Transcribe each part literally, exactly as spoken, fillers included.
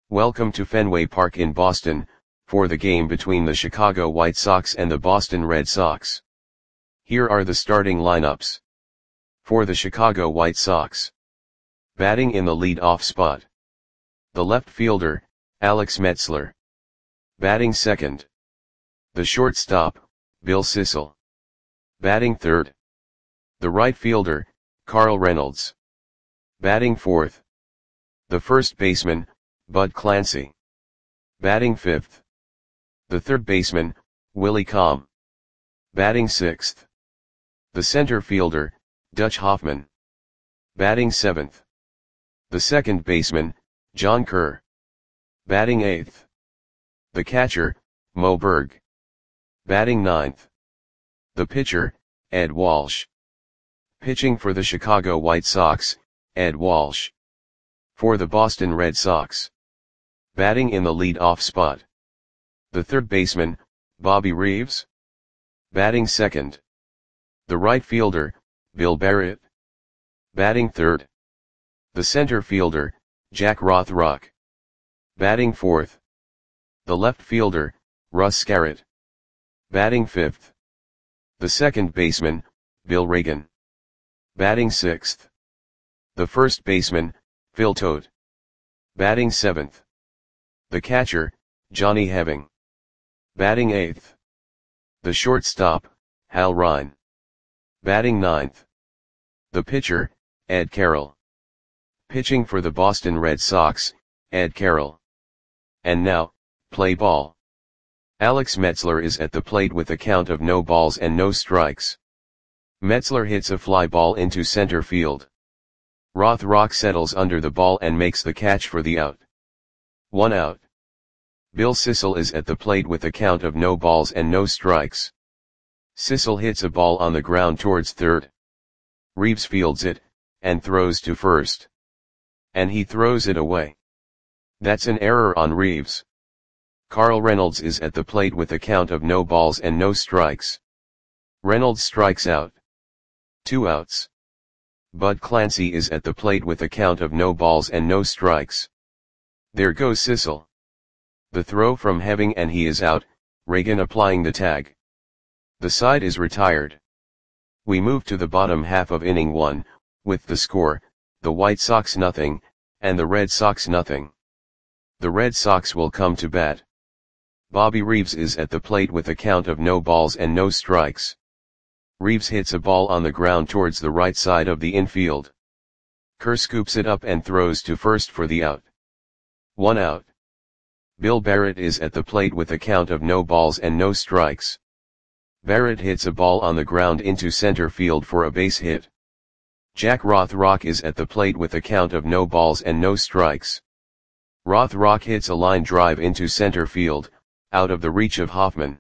Welcome to Fenway Park in Boston, for the game between the Chicago White Sox and the Boston Red Sox. Here are the starting lineups. For the Chicago White Sox. Batting in the lead-off spot. The left fielder, Alex Metzler. Batting second. The shortstop, Bill Sissel. Batting third. The right fielder, Carl Reynolds. Batting fourth. The first baseman, Bud Clancy. Batting fifth. The third baseman, Willie Comm. Batting sixth. The center fielder, Dutch Hoffman. Batting seventh. The second baseman, John Kerr. Batting eighth. The catcher, Mo Berg. Batting ninth. The pitcher, Ed Walsh. Pitching for the Chicago White Sox, Ed Walsh. For the Boston Red Sox. Batting in the lead-off spot. The third baseman, Bobby Reeves. Batting second. The right fielder, Bill Barrett. Batting third. The center fielder, Jack Rothrock. Batting fourth. The left fielder, Russ Scarrett. Batting fifth. The second baseman, Bill Reagan. Batting sixth. The first baseman, Phil Todt. Batting seventh. The catcher, Johnny Heving. Batting eighth. The shortstop, Hal Ryan. Batting ninth. The pitcher, Ed Carroll. Pitching for the Boston Red Sox, Ed Carroll. And now, play ball. Alex Metzler is at the plate with a count of no balls and no strikes. Metzler hits a fly ball into center field. Rothrock settles under the ball and makes the catch for the out. One out. Bill Sissel is at the plate with a count of no balls and no strikes. Sissel hits a ball on the ground towards third. Reeves fields it, and throws to first. And he throws it away. That's an error on Reeves. Carl Reynolds is at the plate with a count of no balls and no strikes. Reynolds strikes out. Two outs. Bud Clancy is at the plate with a count of no balls and no strikes. There goes Sissel. The throw from Heving and he is out, Reagan applying the tag. The side is retired. We move to the bottom half of inning one, with the score, the White Sox nothing, and the Red Sox nothing. The Red Sox will come to bat. Bobby Reeves is at the plate with a count of no balls and no strikes. Reeves hits a ball on the ground towards the right side of the infield. Kerr scoops it up and throws to first for the out. One out. Bill Barrett is at the plate with a count of no balls and no strikes. Barrett hits a ball on the ground into center field for a base hit. Jack Rothrock is at the plate with a count of no balls and no strikes. Rothrock hits a line drive into center field, out of the reach of Hoffman.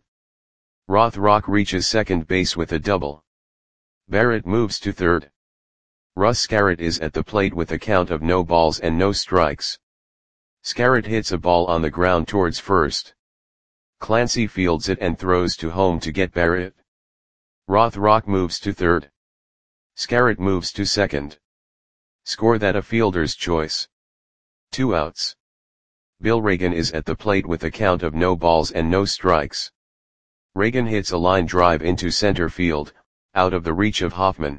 Rothrock reaches second base with a double. Barrett moves to third. Russ Scarrett is at the plate with a count of no balls and no strikes. Scarrett hits a ball on the ground towards first. Clancy fields it and throws to home to get Barrett. Rothrock moves to third. Scarrett moves to second. Score that a fielder's choice. Two outs. Bill Reagan is at the plate with a count of no balls and no strikes. Reagan hits a line drive into center field, out of the reach of Hoffman.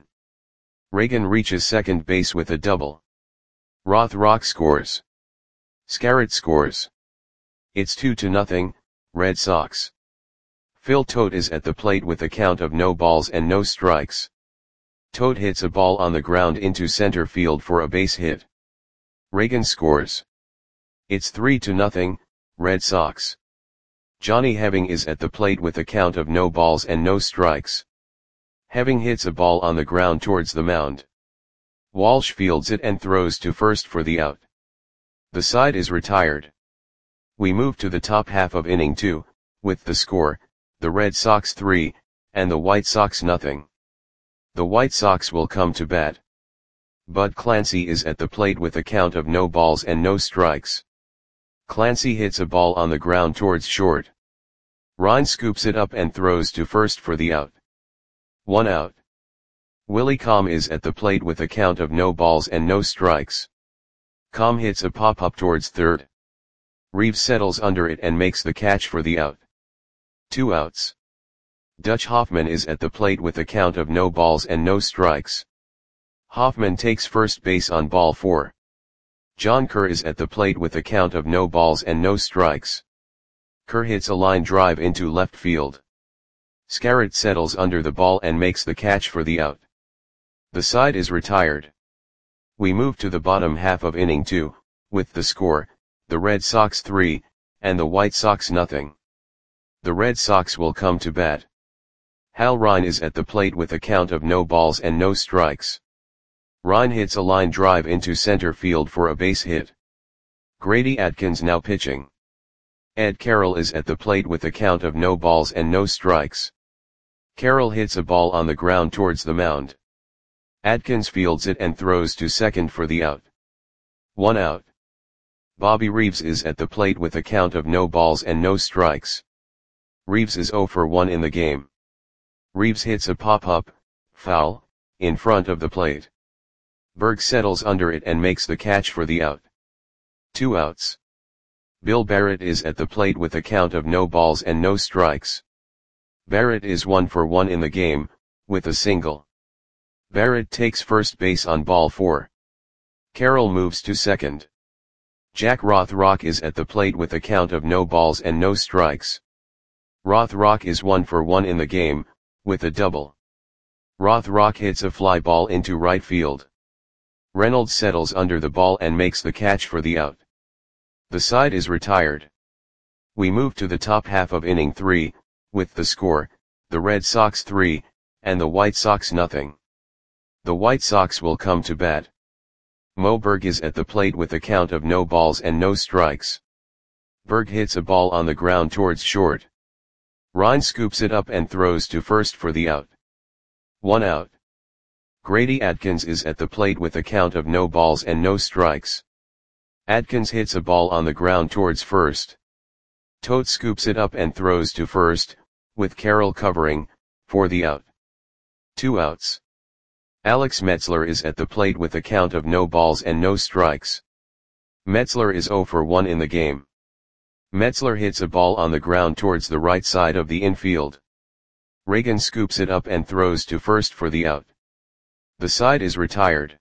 Reagan reaches second base with a double. Rothrock scores. Scarrett scores. It's two to nothing, Red Sox. Phil Todt is at the plate with a count of no balls and no strikes. Todt hits a ball on the ground into center field for a base hit. Reagan scores. It's three to nothing, Red Sox. Johnny Heving is at the plate with a count of no balls and no strikes. Heving hits a ball on the ground towards the mound. Walsh fields it and throws to first for the out. The side is retired. We move to the top half of inning two, with the score, the Red Sox three, and the White Sox nothing. The White Sox will come to bat. Bud Clancy is at the plate with a count of no balls and no strikes. Clancy hits a ball on the ground towards short. Ryan scoops it up and throws to first for the out. One out. Willie Comm is at the plate with a count of no balls and no strikes. Comm hits a pop-up towards third. Reeves settles under it and makes the catch for the out. Two outs. Dutch Hoffman is at the plate with a count of no balls and no strikes. Hoffman takes first base on ball four. John Kerr is at the plate with a count of no balls and no strikes. Kerr hits a line drive into left field. Scarrett settles under the ball and makes the catch for the out. The side is retired. We move to the bottom half of inning two, with the score, the Red Sox three, and the White Sox nothing. The Red Sox will come to bat. Hal Ryan is at the plate with a count of no balls and no strikes. Ryan hits a line drive into center field for a base hit. Grady Atkins now pitching. Ed Carroll is at the plate with a count of no balls and no strikes. Carroll hits a ball on the ground towards the mound. Atkins fields it and throws to second for the out. One out. Bobby Reeves is at the plate with a count of no balls and no strikes. Reeves is oh for one in the game. Reeves hits a pop-up, foul, in front of the plate. Berg settles under it and makes the catch for the out. Two outs. Bill Barrett is at the plate with a count of no balls and no strikes. Barrett is one for one in the game, with a single. Barrett takes first base on ball four. Carroll moves to second. Jack Rothrock is at the plate with a count of no balls and no strikes. Rothrock is one for one in the game, with a double. Rothrock hits a fly ball into right field. Reynolds settles under the ball and makes the catch for the out. The side is retired. We move to the top half of inning three, with the score, the Red Sox three, and the White Sox nothing. The White Sox will come to bat. Mo Berg is at the plate with a count of no balls and no strikes. Berg hits a ball on the ground towards short. Ryan scoops it up and throws to first for the out. One out. Grady Atkins is at the plate with a count of no balls and no strikes. Atkins hits a ball on the ground towards first. Tote scoops it up and throws to first, with Carroll covering, for the out. Two outs. Alex Metzler is at the plate with a count of no balls and no strikes. Metzler is oh for one in the game. Metzler hits a ball on the ground towards the right side of the infield. Reagan scoops it up and throws to first for the out. The side is retired.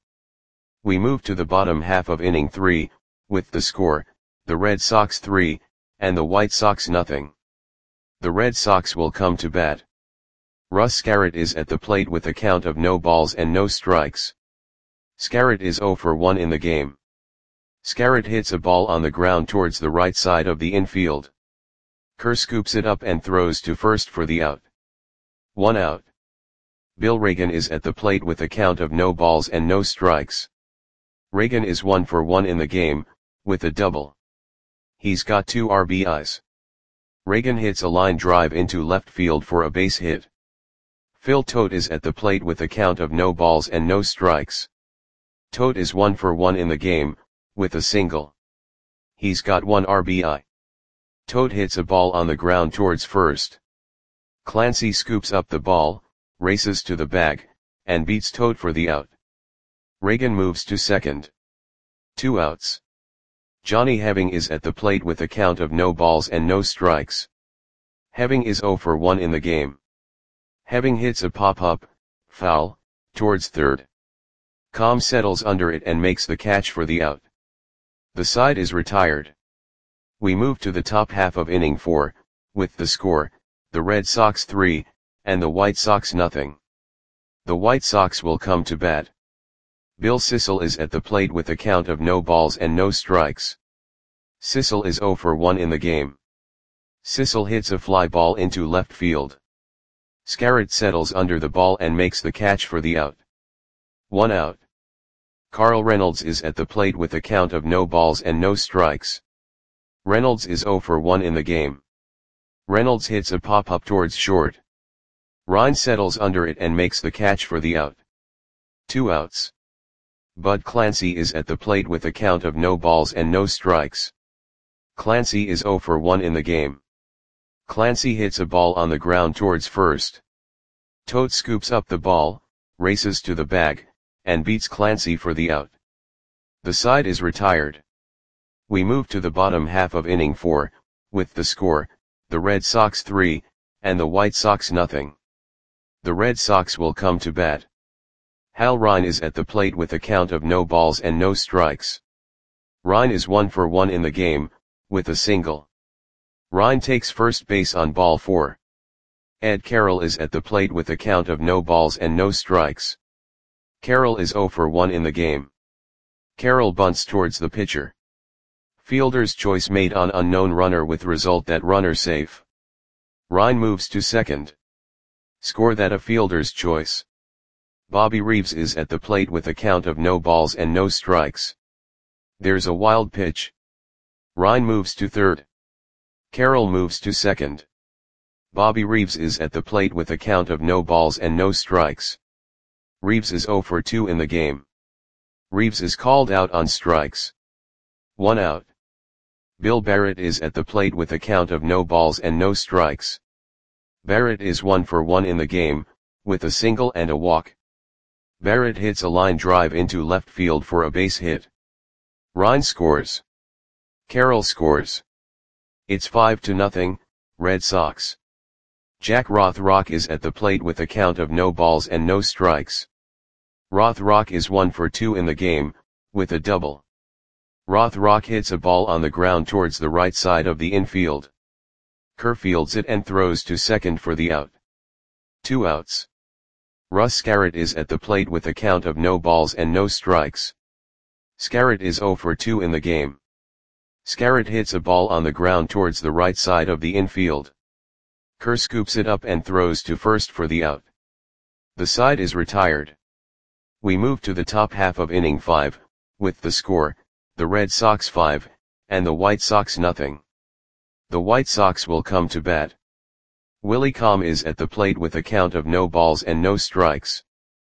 We move to the bottom half of inning three, with the score, the Red Sox three, and the White Sox nothing. The Red Sox will come to bat. Russ Scarrett is at the plate with a count of no balls and no strikes. Scarrett is oh for one in the game. Scarrett hits a ball on the ground towards the right side of the infield. Kerr scoops it up and throws to first for the out. One out. Bill Reagan is at the plate with a count of no balls and no strikes. Reagan is one for one in the game, with a double. He's got two R B Is. Reagan hits a line drive into left field for a base hit. Phil Tote is at the plate with a count of no balls and no strikes. Tote is one for one in the game, with a single. He's got one R B I. Tote hits a ball on the ground towards first. Clancy scoops up the ball, races to the bag, and beats Tote for the out. Reagan moves to second. Two outs. Johnny Heving is at the plate with a count of no balls and no strikes. Heving is oh for one in the game. Heving hits a pop-up, foul, towards third. Com settles under it and makes the catch for the out. The side is retired. We move to the top half of inning four, with the score, the Red Sox three, and the White Sox nothing. The White Sox will come to bat. Bill Sissel is at the plate with a count of no balls and no strikes. Sissel is oh for one in the game. Sissel hits a fly ball into left field. Scarrett settles under the ball and makes the catch for the out. One out. Carl Reynolds is at the plate with a count of no balls and no strikes. Reynolds is oh for one in the game. Reynolds hits a pop-up towards short. Ryan settles under it and makes the catch for the out. Two outs. Bud Clancy is at the plate with a count of no balls and no strikes. Clancy is oh for one in the game. Clancy hits a ball on the ground towards first. Tote scoops up the ball, races to the bag, and beats Clancy for the out. The side is retired. We move to the bottom half of inning four, with the score, the Red Sox three, and the White Sox nothing. The Red Sox will come to bat. Hal Ryan is at the plate with a count of no balls and no strikes. Ryan is one for one in the game, with a single. Ryan takes first base on ball four. Ed Carroll is at the plate with a count of no balls and no strikes. Carroll is zero for one in the game. Carroll bunts towards the pitcher. Fielder's choice made on unknown runner with result that runner safe. Ryan moves to second. Score that a fielder's choice. Bobby Reeves is at the plate with a count of no balls and no strikes. There's a wild pitch. Ryan moves to third. Carroll moves to second. Bobby Reeves is at the plate with a count of no balls and no strikes. Reeves is zero for two in the game. Reeves is called out on strikes. One out. Bill Barrett is at the plate with a count of no balls and no strikes. Barrett is one for one in the game, with a single and a walk. Barrett hits a line drive into left field for a base hit. Ryan scores. Carroll scores. It's five to nothing, Red Sox. Jack Rothrock is at the plate with a count of no balls and no strikes. Rothrock is one for two in the game, with a double. Rothrock hits a ball on the ground towards the right side of the infield. Kerr fields it and throws to second for the out. Two outs. Russ Scarrett is at the plate with a count of no balls and no strikes. Scarrett is zero for two in the game. Scarrett hits a ball on the ground towards the right side of the infield. Kerr scoops it up and throws to first for the out. The side is retired. We move to the top half of inning five, with the score, the Red Sox five, and the White Sox nothing. The White Sox will come to bat. Willie Comm is at the plate with a count of no balls and no strikes.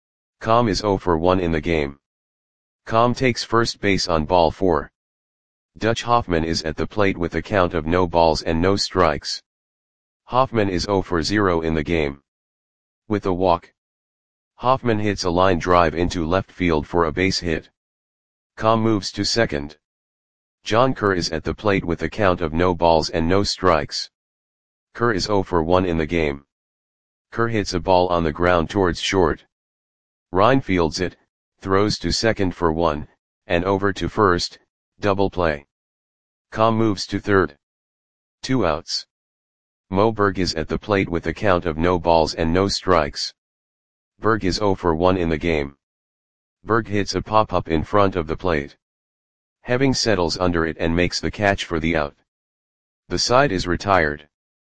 Comm is zero for one in the game. Comm takes first base on ball four. Dutch Hoffman is at the plate with a count of no balls and no strikes. Hoffman is zero for zero in the game. With a walk. Hoffman hits a line drive into left field for a base hit. Comm moves to second. John Kerr is at the plate with a count of no balls and no strikes. Kerr is zero for one in the game. Kerr hits a ball on the ground towards short. Ryan fields it, throws to second for one, and over to first, double play. Comm moves to third. Two outs. Mo Berg is at the plate with a count of no balls and no strikes. Berg is zero for one in the game. Berg hits a pop-up in front of the plate. Heving settles under it and makes the catch for the out. The side is retired.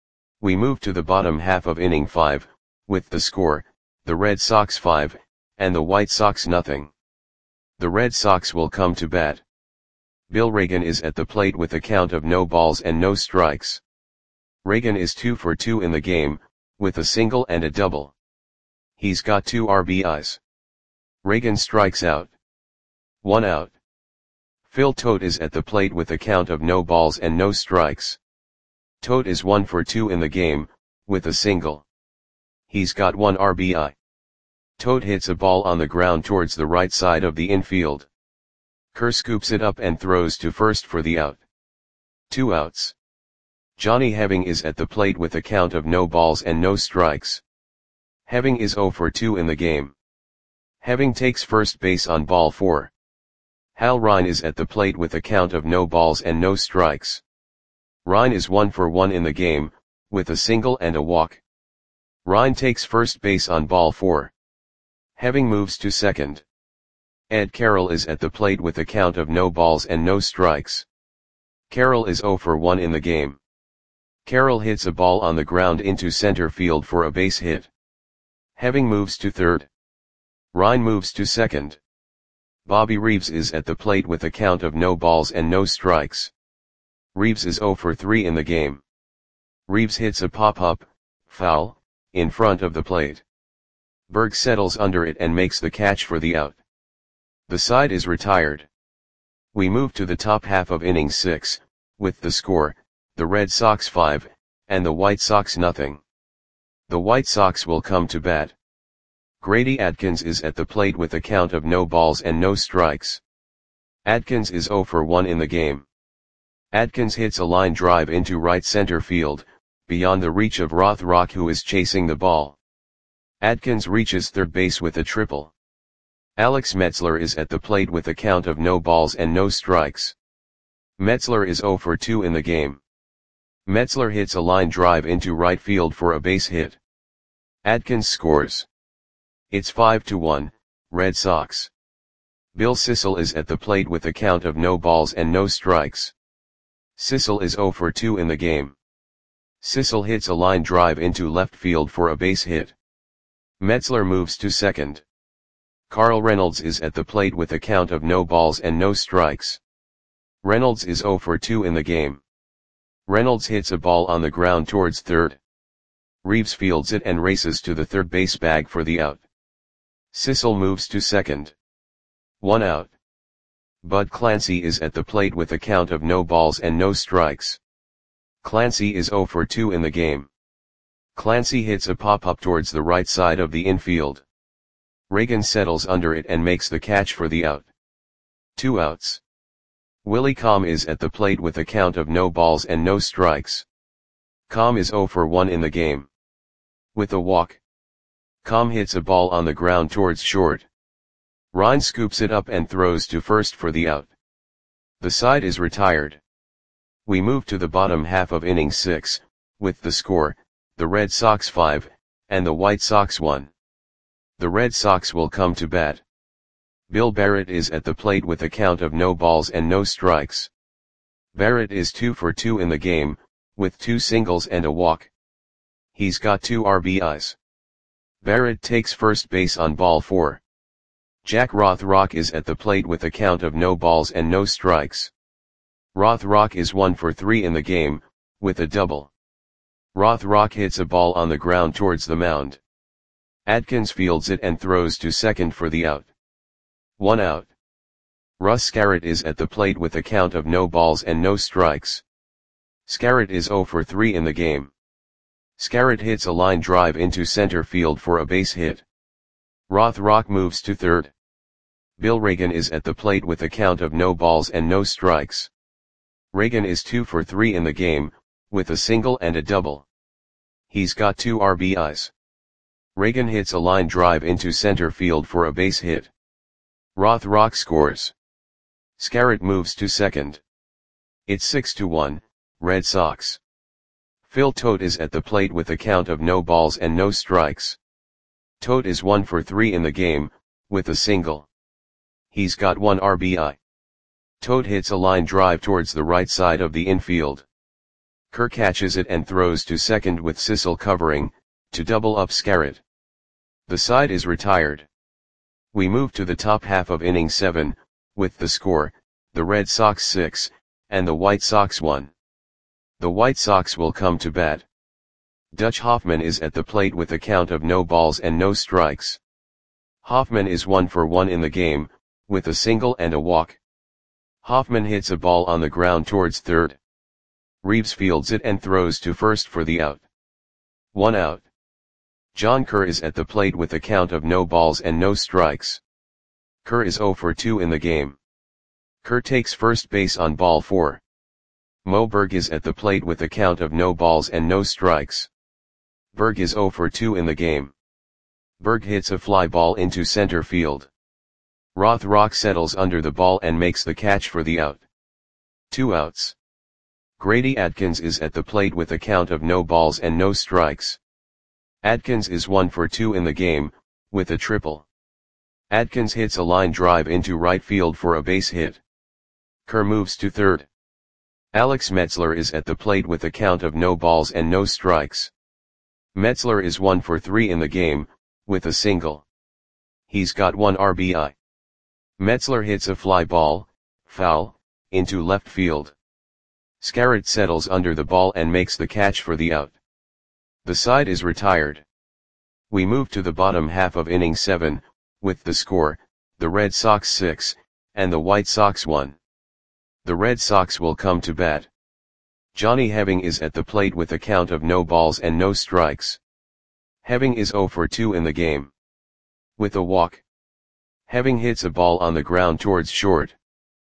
We move to the bottom half of inning five, with the score, the Red Sox five, and the White Sox nothing. The Red Sox will come to bat. Bill Reagan is at the plate with a count of no balls and no strikes. Reagan is two for two in the game, with a single and a double. He's got two R B Is. Reagan strikes out. One out. Phil Tote is at the plate with a count of no balls and no strikes. Tote is one for two in the game, with a single. He's got one R B I. Tote hits a ball on the ground towards the right side of the infield. Kerr scoops it up and throws to first for the out. Two outs. Johnny Heving is at the plate with a count of no balls and no strikes. Heving is zero for two in the game. Heving takes first base on ball four. Hal Ryan is at the plate with a count of no balls and no strikes. Ryan is one for one in the game, with a single and a walk. Ryan takes first base on ball four. Heving moves to second. Ed Carroll is at the plate with a count of no balls and no strikes. Carroll is zero for one in the game. Carroll hits a ball on the ground into center field for a base hit. Heving moves to third. Ryan moves to second. Bobby Reeves is at the plate with a count of no balls and no strikes. Reeves is zero for three in the game. Reeves hits a pop-up, foul, in front of the plate. Berg settles under it and makes the catch for the out. The side is retired. We move to the top half of inning six, with the score, the Red Sox five, and the White Sox nothing. The White Sox will come to bat. Grady Adkins is at the plate with a count of no balls and no strikes. Adkins is zero for one in the game. Adkins hits a line drive into right center field, beyond the reach of Rothrock, who is chasing the ball. Adkins reaches third base with a triple. Alex Metzler is at the plate with a count of no balls and no strikes. Metzler is zero for two in the game. Metzler hits a line drive into right field for a base hit. Adkins scores. It's five to one, Red Sox. Bill Sissel is at the plate with a count of no balls and no strikes. Sissel is zero for two in the game. Sissel hits a line drive into left field for a base hit. Metzler moves to second. Carl Reynolds is at the plate with a count of no balls and no strikes. Reynolds is zero for two in the game. Reynolds hits a ball on the ground towards third. Reeves fields it and races to the third base bag for the out. Sissel moves to second. One out. Bud Clancy is at the plate with a count of no balls and no strikes. Clancy is zero for two in the game. Clancy hits a pop-up towards the right side of the infield. Reagan settles under it and makes the catch for the out. Two outs. Willie Comm is at the plate with a count of no balls and no strikes. Comm is zero for one in the game. With a walk. Comm hits a ball on the ground towards short. Ryan scoops it up and throws to first for the out. The side is retired. We move to the bottom half of inning six, with the score, the Red Sox five, and the White Sox one. The Red Sox will come to bat. Bill Barrett is at the plate with a count of no balls and no strikes. Barrett is two for two in the game, with two singles and a walk. He's got two R B Is. Barrett takes first base on ball four. Jack Rothrock is at the plate with a count of no balls and no strikes. Rothrock is one for three in the game, with a double. Rothrock hits a ball on the ground towards the mound. Adkins fields it and throws to second for the out. One out. Russ Scarrett is at the plate with a count of no balls and no strikes. Scarrett is zero for three in the game. Scarrett hits a line drive into center field for a base hit. Rothrock moves to third. Bill Reagan is at the plate with a count of no balls and no strikes. Reagan is two for three in the game, with a single and a double. He's got two R B Is. Reagan hits a line drive into center field for a base hit. Rothrock scores. Scarrett moves to second. It's six to one, Red Sox. Phil Tote is at the plate with a count of no balls and no strikes. Tote is one for three in the game, with a single. He's got one R B I. Tote hits a line drive towards the right side of the infield. Kerr catches it and throws to second with Sissel covering, to double up Scarrett. The side is retired. We move to the top half of inning seven, with the score, the Red Sox six, and the White Sox one. The White Sox will come to bat. Dutch Hoffman is at the plate with a count of no balls and no strikes. Hoffman is one for one in the game, with a single and a walk. Hoffman hits a ball on the ground towards third. Reeves fields it and throws to first for the out. One out. John Kerr is at the plate with a count of no balls and no strikes. Kerr is zero for two in the game. Kerr takes first base on ball four. Mo Berg is at the plate with a count of no balls and no strikes. Berg is zero for two in the game. Berg hits a fly ball into center field. Rothrock settles under the ball and makes the catch for the out. Two outs. Grady Adkins is at the plate with a count of no balls and no strikes. Adkins is one for two in the game, with a triple. Adkins hits a line drive into right field for a base hit. Kerr moves to third. Alex Metzler is at the plate with a count of no balls and no strikes. Metzler is one for three in the game, with a single. He's got one R B I. Metzler hits a fly ball, foul, into left field. Scarrett settles under the ball and makes the catch for the out. The side is retired. We move to the bottom half of inning seven, with the score, the Red Sox six, and the White Sox one. The Red Sox will come to bat. Johnny Heving is at the plate with a count of no balls and no strikes. Heving is zero for two in the game. With a walk. Heving hits a ball on the ground towards short.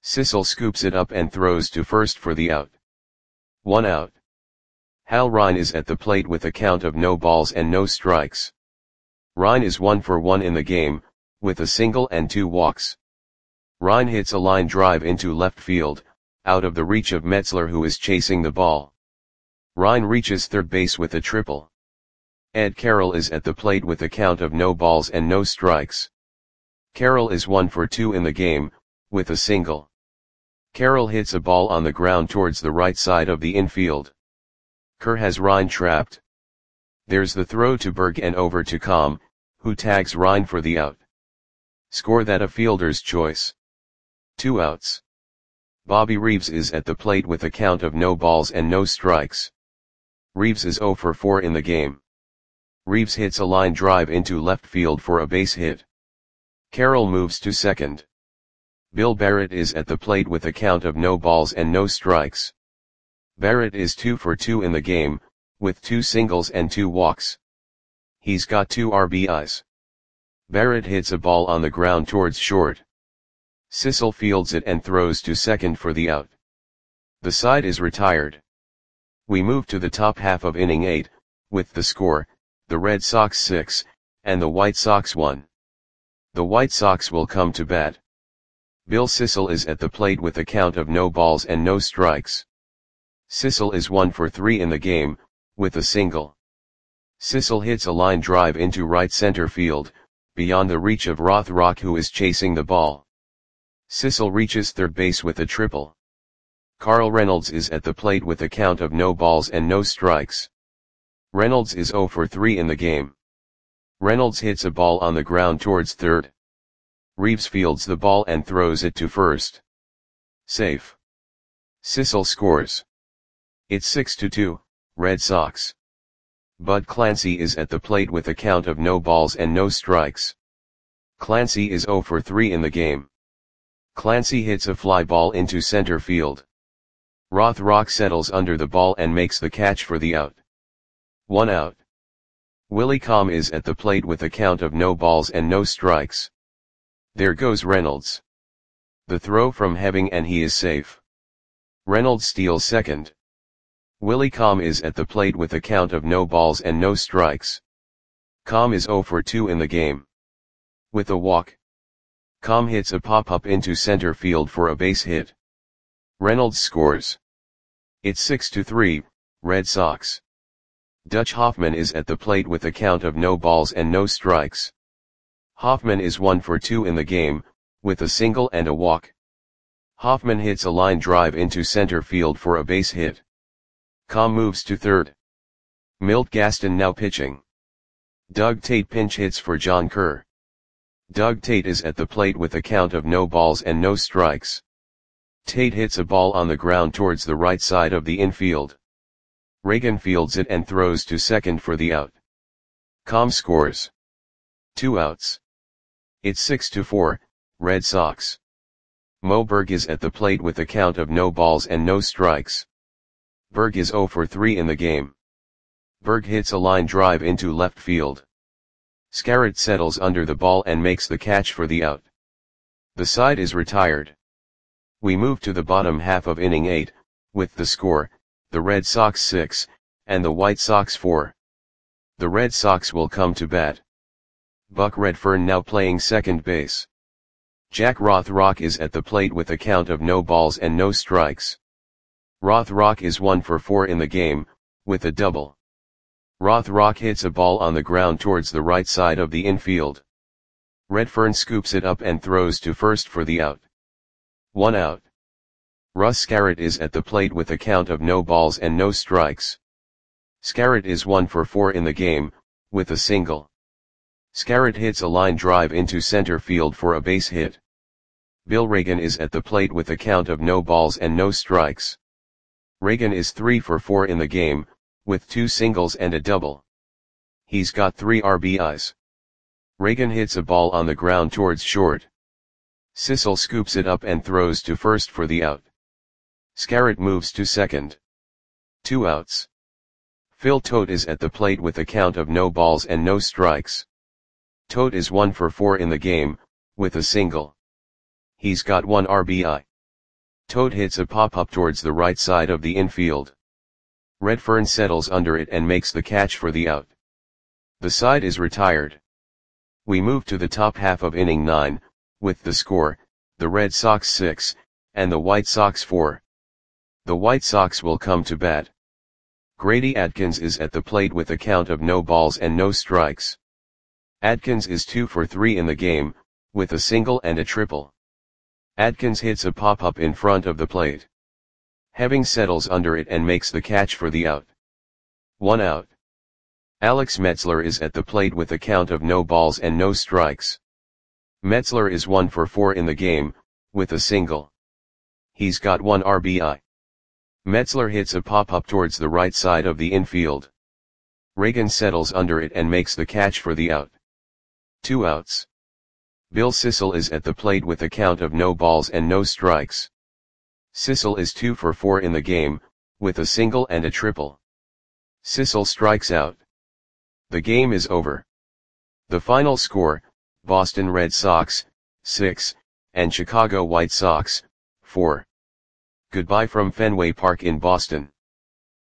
Sissel scoops it up and throws to first for the out. One out. Hal Ryan is at the plate with a count of no balls and no strikes. Ryan is one for one in the game, with a single and two walks. Ryan hits a line drive into left field, out of the reach of Metzler, who is chasing the ball. Ryan reaches third base with a triple. Ed Carroll is at the plate with a count of no balls and no strikes. Carroll is one for two in the game, with a single. Carroll hits a ball on the ground towards the right side of the infield. Kerr has Ryan trapped. There's the throw to Berg and over to Com, who tags Ryan for the out. Score that a fielder's choice. Two outs. Bobby Reeves is at the plate with a count of no balls and no strikes. Reeves is zero for four in the game. Reeves hits a line drive into left field for a base hit. Carroll moves to second. Bill Barrett is at the plate with a count of no balls and no strikes. Barrett is two for two in the game, with two singles and two walks. He's got two R B Is. Barrett hits a ball on the ground towards short. Sissel fields it and throws to second for the out. The side is retired. We move to the top half of inning eight, with the score, the Red Sox six, and the White Sox one. The White Sox will come to bat. Bill Sissel is at the plate with a count of no balls and no strikes. Sissel is one for three in the game, with a single. Sissel hits a line drive into right center field, beyond the reach of Rothrock, who is chasing the ball. Sissel reaches third base with a triple. Carl Reynolds is at the plate with a count of no balls and no strikes. Reynolds is zero for three in the game. Reynolds hits a ball on the ground towards third. Reeves fields the ball and throws it to first. Safe. Sissel scores. It's six to two, Red Sox. Bud Clancy is at the plate with a count of no balls and no strikes. Clancy is zero for three in the game. Clancy hits a fly ball into center field. Rothrock settles under the ball and makes the catch for the out. One out. Willie Com is at the plate with a count of no balls and no strikes. There goes Reynolds. The throw from Heving and he is safe. Reynolds steals second. Willie Com is at the plate with a count of no balls and no strikes. Com is zero for two in the game. With a walk. Com hits a pop-up into center field for a base hit. Reynolds scores. It's six to three, Red Sox. Dutch Hoffman is at the plate with a count of no balls and no strikes. Hoffman is one for two in the game, with a single and a walk. Hoffman hits a line drive into center field for a base hit. Com moves to third. Milt Gaston now pitching. Doug Tate pinch hits for John Kerr. Doug Tate is at the plate with a count of no balls and no strikes. Tate hits a ball on the ground towards the right side of the infield. Reagan fields it and throws to second for the out. Com scores. Two outs. It's six to four, Red Sox. Mo Berg is at the plate with a count of no balls and no strikes. Berg is zero for three in the game. Berg hits a line drive into left field. Scarrett settles under the ball and makes the catch for the out. The side is retired. We move to the bottom half of inning eight, with the score, the Red Sox six, and the White Sox four. The Red Sox will come to bat. Buck Redfern now playing second base. Jack Rothrock is at the plate with a count of no balls and no strikes. Rothrock is one for four in the game, with a double. Rothrock hits a ball on the ground towards the right side of the infield. Redfern scoops it up and throws to first for the out. One out. Russ Scarrett is at the plate with a count of no balls and no strikes. Scarrett is one for four in the game, with a single. Scarrett hits a line drive into center field for a base hit. Bill Reagan is at the plate with a count of no balls and no strikes. Reagan is three for four in the game, with two singles and a double. He's got three R B Is. Reagan hits a ball on the ground towards short. Sissel scoops it up and throws to first for the out. Scarrett moves to second. Two outs. Phil Tote is at the plate with a count of no balls and no strikes. Tote is one for four in the game, with a single. He's got one R B I. Toad hits a pop-up towards the right side of the infield. Redfern settles under it and makes the catch for the out. The side is retired. We move to the top half of inning nine, with the score, the Red Sox six, and the White Sox four. The White Sox will come to bat. Grady Adkins is at the plate with a count of no balls and no strikes. Adkins is two for three in the game, with a single and a triple. Adkins hits a pop-up in front of the plate. Heving settles under it and makes the catch for the out. One out. Alex Metzler is at the plate with a count of no balls and no strikes. Metzler is one for four in the game, with a single. He's got one R B I. Metzler hits a pop-up towards the right side of the infield. Reagan settles under it and makes the catch for the out. Two outs. Bill Sissel is at the plate with a count of no balls and no strikes. Sissel is two for four in the game, with a single and a triple. Sissel strikes out. The game is over. The final score, Boston Red Sox, six, and Chicago White Sox, four. Goodbye from Fenway Park in Boston.